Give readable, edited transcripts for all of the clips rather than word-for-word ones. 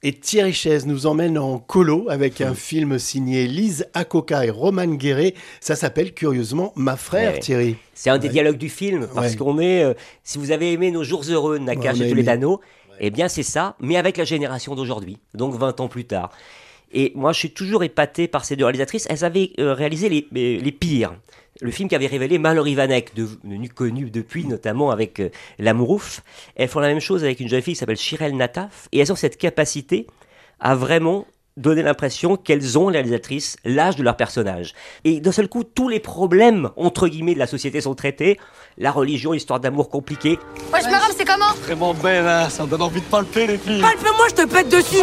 Et Thierry Chaise nous emmène en colo avec un film signé Lise Akoka et Roman Guéret. Ça s'appelle curieusement Ma Frère, Ouais. Thierry. C'est un des dialogues du film, parce Ouais. qu'on est... si vous avez aimé Nos jours heureux, Nakache on a et aimé. Toledano, eh bien c'est ça, mais avec la génération d'aujourd'hui, donc 20 ans plus tard. Et moi, je suis toujours épaté par ces deux réalisatrices. Elles avaient réalisé les pires. Le film qui avait révélé Mallory Vanek, devenu connu depuis, notamment avec L'Amourouf. Elles font la même chose avec une jeune fille qui s'appelle Shirel Nataf. Et elles ont cette capacité à vraiment donner l'impression qu'elles ont, les réalisatrices, l'âge de leur personnage. Et d'un seul coup, tous les problèmes, entre guillemets, de la société sont traités. La religion, l'histoire d'amour compliquée. Wesh, ma robe, c'est comment? Vraiment belle, hein, ça me donne envie de palper les filles. Palpe-moi, je te pète dessus.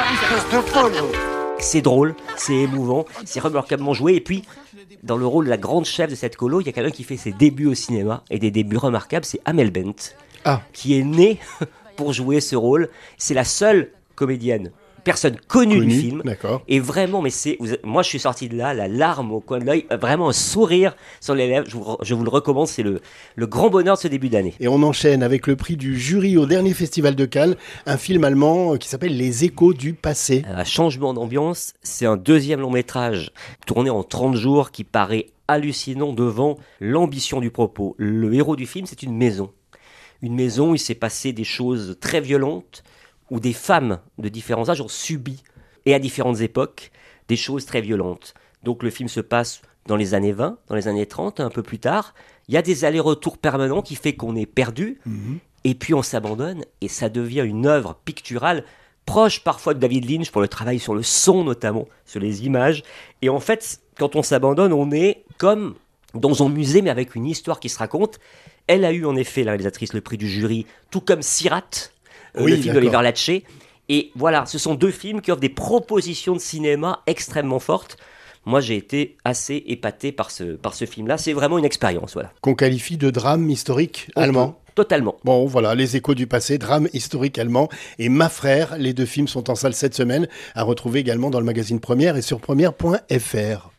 C'est drôle, c'est émouvant, c'est remarquablement joué. Et puis, dans le rôle de la grande chef de cette colo, il y a quelqu'un qui fait ses débuts au cinéma, et des débuts remarquables, c'est Amel Bent, qui est née pour jouer ce rôle. C'est la seule comédienne, personne connue du film. D'accord. Et vraiment, mais moi je suis sorti de là, la larme au coin de l'œil, vraiment un sourire sur les lèvres. Je vous le recommande, c'est le grand bonheur de ce début d'année. Et on enchaîne avec le prix du jury au dernier festival de Cannes, un film allemand qui s'appelle Les Échos du passé. Un changement d'ambiance, c'est un deuxième long métrage tourné en 30 jours qui paraît hallucinant devant l'ambition du propos. Le héros du film, c'est une maison. Une maison où il s'est passé des choses très violentes, où des femmes de différents âges ont subi, et à différentes époques, des choses très violentes. Donc le film se passe dans les années 20, dans les années 30, un peu plus tard. Il y a des allers-retours permanents qui fait qu'on est perdu, et puis on s'abandonne, et ça devient une œuvre picturale proche parfois de David Lynch pour le travail sur le son notamment, sur les images. Et en fait, quand on s'abandonne, on est comme dans un musée, mais avec une histoire qui se raconte. Elle a eu en effet, la réalisatrice, le prix du jury, tout comme Sirat, Oui, le film d'accord. d'Oliver Latché. Et voilà, ce sont deux films qui offrent des propositions de cinéma extrêmement fortes. Moi, j'ai été assez épaté par ce film-là. C'est vraiment une expérience, voilà. Qu'on qualifie de drame historique allemand. Totalement. Bon, voilà, Les Échos du passé, drame historique allemand et Ma Frère. Les deux films sont en salle cette semaine, à retrouver également dans le magazine Première et sur première.fr.